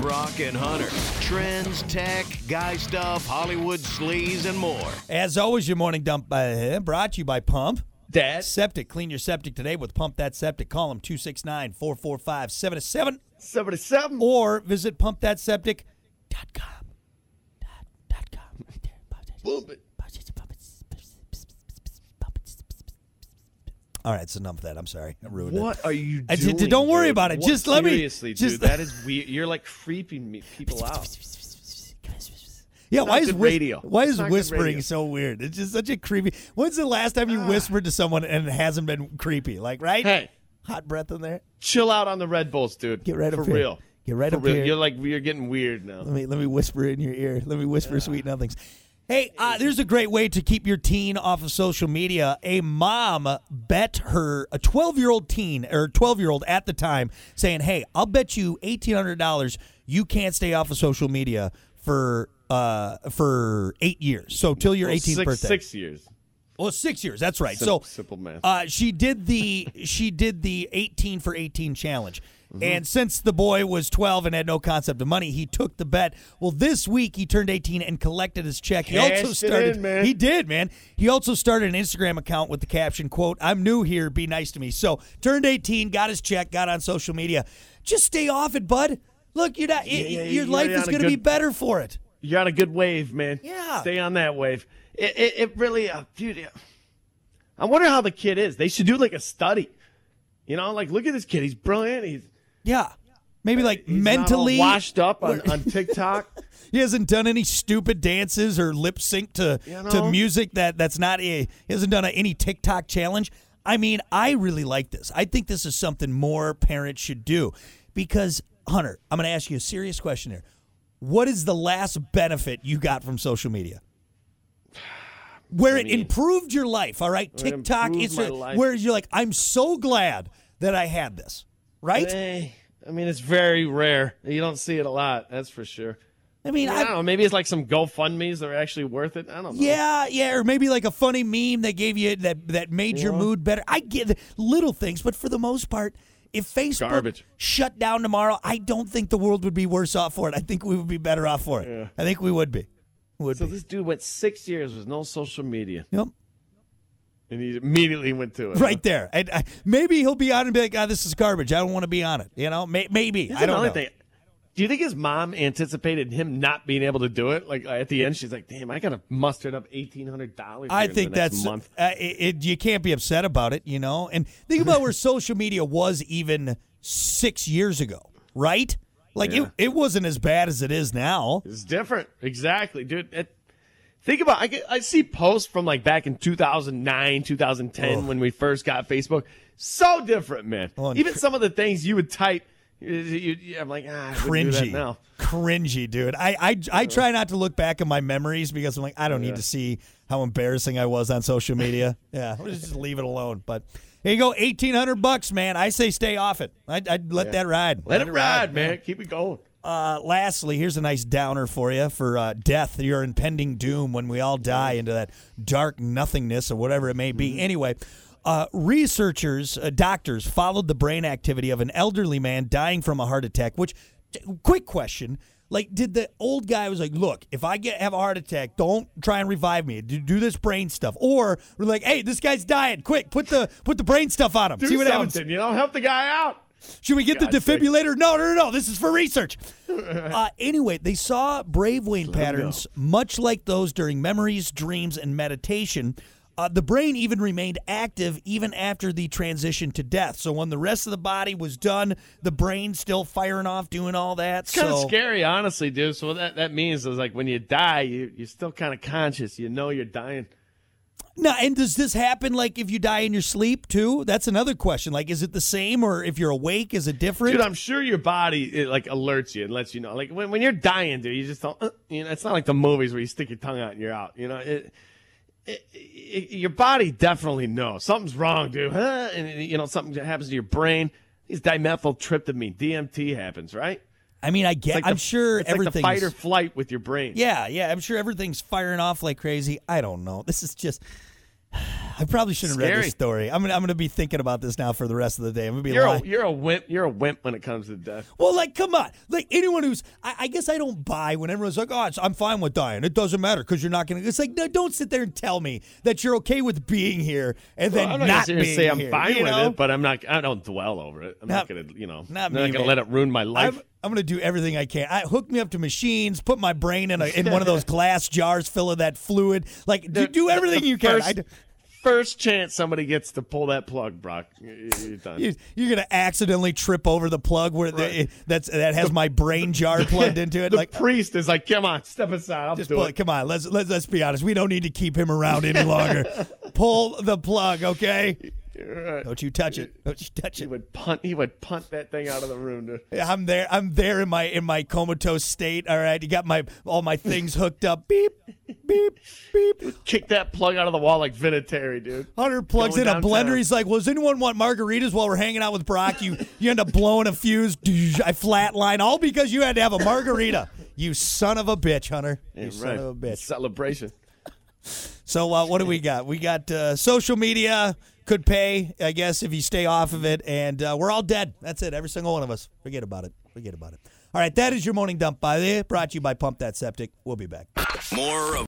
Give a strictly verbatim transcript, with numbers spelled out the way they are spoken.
Brock and Hunter. Trends, tech, guy stuff, Hollywood sleaze, and more. As always, your morning dump uh, brought to you by Pump. Dad. Septic. Clean your septic today with Pump That Septic. Call them two six nine, four four five, seven seven seventy-seven. Or visit pump that septic dot com. Dot, dot com. Right there. Boom it. All right, it's enough of that. I'm sorry. I ruined What it. are you I doing? did- don't worry dude? about it. What- Just let me- Seriously, just- dude, that is weird. You're like creeping me, people out. Yeah, It's why not is good whis- radio. why It's is not good whispering radio. so weird? It's just such a creepy. When's the last time you whispered to someone and it hasn't been creepy? Like, right? Hey, Hot breath in there. chill out on the Red Bulls, dude. Get right For up here. real. Get right For up real. here. You're like you're getting weird now. Let me let me whisper in your ear. Let me whisper sweet nothings. Hey, uh, there's a great way to keep your teen off of social media. A mom bet her a twelve-year-old teen or twelve-year-old at the time, saying, "Hey, I'll bet you eighteen hundred dollars you can't stay off of social media for uh for eight years. So till your Well, eighteenth six, birthday." Six years. Well, six years. That's right. Sim- so simple math. Uh, she did the she did the eighteen for eighteen challenge. Mm-hmm. And since the boy was twelve and had no concept of money, he took the bet. Well, this week he turned eighteen and collected his check. He Cashed also it started in, man. He did, man. He also started an Instagram account with the caption, quote, "I'm new here, be nice to me." So, turned eighteen, got his check, got on social media. Just stay off it, bud. Look, you're not, Yeah, y- yeah, your you're life on is a going to be good- better for it. You're on a good wave, man. Yeah. Stay on that wave. It, it, it really, uh, dude. yeah. I wonder how the kid is. They should do like a study. You know, like look at this kid. He's brilliant. He's Yeah. Maybe like he's mentally not all washed up on, on TikTok. He hasn't done any stupid dances or lip sync to, You to know? music that, that's not a, he hasn't done a, any TikTok challenge. I mean, I really like this. I think this is something more parents should do because, Hunter, I'm going to ask you a serious question here. What is the last benefit you got from social media? Where it mean? improved your life, all right? Where it TikTok, improved Instagram, my life. where you're like, I'm so glad that I had this, right? Eh, I mean, it's very rare. You don't see it a lot. That's for sure. I mean, I I, don't know. Maybe it's like some GoFundMe's that are actually worth it. I don't know. Yeah, yeah, or maybe like a funny meme that gave you that that made your Yeah. mood better. I get the little things, but for the most part, if Facebook Garbage. shut down tomorrow, I don't think the world would be worse off for it. I think we would be better off for it. Yeah. I think we would be. Would So be. this dude went six years with no social media, Yep. and he immediately went to it. Right there. And I, maybe he'll be on it and be like, "Ah, this is garbage. I don't want to be on it." You know, May, maybe. Here's I don't another know. thing. Do you think his mom anticipated him not being able to do it? Like at the end, she's like, "Damn, I gotta muster up eighteen hundred dollars." I think the next that's month. uh, it, it, you can't be upset about it, you know. And think about where social media was even six years ago, right? Like Yeah. it, it wasn't as bad as it is now. It's different, exactly, dude. It, think about, I, get, I see posts from like back in two thousand nine, two thousand ten Ugh. when we first got Facebook. So different, man. Oh, and Even cr- some of the things you would type, you, you, you- I'm like, ah, I wouldn't do that Cringy, now. cringy, dude. I, I I try not to look back at my memories because I'm like, I don't Yeah. need to see how embarrassing I was on social media. Yeah, we'll just leave it alone. But here you go, eighteen hundred bucks, man. I say stay off it. I'd, I'd let that ride. Let, it ride, man. Keep it going. Uh, lastly, here's a nice downer for you for uh, death, your impending doom when we all die into that dark nothingness or whatever it may be. Mm-hmm. Anyway, uh, researchers, uh, doctors followed the brain activity of an elderly man dying from a heart attack, which, t- quick question, like, did the old guy was like, look, if I get have a heart attack, don't try and revive me. Do, do this brain stuff. Or we're like, hey, this guy's dying. Quick, put the put the brain stuff on him. Do See what something, happens. you know? Help the guy out. Should we get the God's sake. defibrillator? No, no, no, no. This is for research. uh, anyway, they saw brave Wayne patterns much like those during memories, dreams, and meditation. Uh, the brain even remained active even after the transition to death. So when the rest of the body was done, the brain still firing off, doing all that. It's kind of so, scary, honestly, dude. So what that, that means is like when you die, you, you're still kind of conscious. You know you're dying. Now, and does this happen like if you die in your sleep too? That's another question. Like, is it the same, or if you're awake, is it different? Dude, I'm sure your body it, like alerts you and lets you know. Like when, when you're dying, dude, you just don't. Uh, you know, it's not like the movies where you stick your tongue out and you're out. You know, it, it, it, your body definitely knows something's wrong, dude. Huh? And you know something happens to your brain. These dimethyltryptamine, D M T happens, right? I mean, I get. Like I'm the, sure it's like the everything's fight or flight with your brain. Yeah, yeah. I'm sure everything's firing off like crazy. I don't know. This is just. I probably shouldn't have read Scary. this story. I'm gonna I'm gonna be thinking about this now for the rest of the day. I'm gonna be You're a, lying. you're a wimp. You're a wimp when it comes to death. Well, like, come on. Like, anyone who's, I, I guess I don't buy when everyone's like, oh, it's, I'm fine with dying. It doesn't matter because you're not going to. It's like, no, don't sit there and tell me that you're okay with being here and then Well, I'm not, not, gonna being say I'm here. fine you with know? it, but I'm not. I don't dwell over it. I'm not, Not- gonna, you know, not I'm me, not gonna man. let it ruin my life. I'm, I'm going to do everything I can. I, hook me up to machines, put my brain in a, in one of those glass jars full of that fluid. Like, do, The- do everything the you can. First, I, first chance somebody gets to pull that plug, Brock, you- you're done. you, you're going to accidentally trip over the plug where the, that's that has my brain jar plugged into it. the Like, priest is like, come on, step aside. I'll Just do pull, it. come on, let's let's let's be honest. We don't need to keep him around any longer. Pull the plug, okay? You're right. Don't you touch it. Don't you touch He it. would punt. He would punt that thing out of the room. Dude. I'm there. I'm there in my in my comatose state. All right, you got my all my things hooked up. Beep, beep, beep. Kick that plug out of the wall like Vinatieri, dude. Hunter plugs Going in a downtown. blender. He's like, well, does anyone want margaritas while we're hanging out with Brock? You you end up blowing a fuse. I flatline all because you had to have a margarita. You son of a bitch, Hunter. You Yeah, son right. of a bitch. Celebration. So uh, what do we got? We got uh, social media could pay, I guess, if you stay off of it, and uh, we're all dead. That's it. Every single one of us. Forget about it. Forget about it. All right, that is your morning dump by the brought to you by Pump That Septic. We'll be back. More of